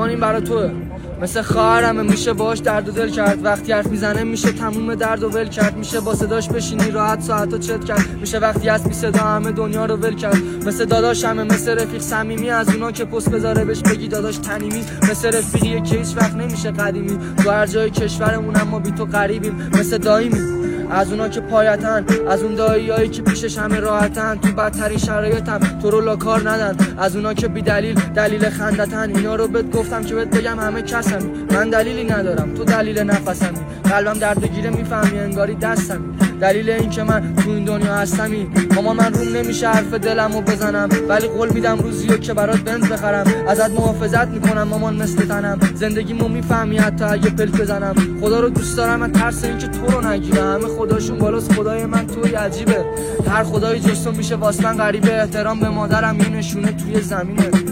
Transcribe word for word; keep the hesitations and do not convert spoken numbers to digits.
مامان این برا توه، مثل خواهرمه میشه باش درد و دل کرد، وقتی حرف میزنه میشه تموم درد و ول کرد، میشه با صداش بشینی راحت ساعتا چت کرد، میشه وقتی از بی صدا همه دنیا رو ول کرد، مثل داداشمه، مثل رفیق صمیمی، از اونا که پست بذاره بهش بگی داداش تنیمی، مثل رفیقیه که هیچ وقت نمیشه قدیمی، تو هر جای کشورمون اما بی تو غریبیم، مثل دایمی از اونا که پایتن، از اون داییایی که پیشش همه راحتن، تو بدترین شرایطم تو رو لاکار ندن، از اونا که بی دلیل دلیل خندتن، اینا رو بهت گفتم که بهت بگم همه کسمی، من دلیلی ندارم تو دلیل نفسمی، قلبم درد گیره میفهمی انگاری دستمی، دلیل این که من تو این دنیا هستمی. مامان من روم نمیشه حرف دلمو بزنم، ولی قول میدم روزیو که برات بنز بخرم، ازت محافظت میکنم مامان مثل تنم، زندگیمو میفهمی حتی اگه پلک بزنم، خدا رو دوست دارم از ترس این که تو رو نگیره، همه خداشون بالاست خدای من توی عجیبه، هر خدایی جز تو میشه واسه من غریبه، احترام به مادرم یه نشونه توی زمینه.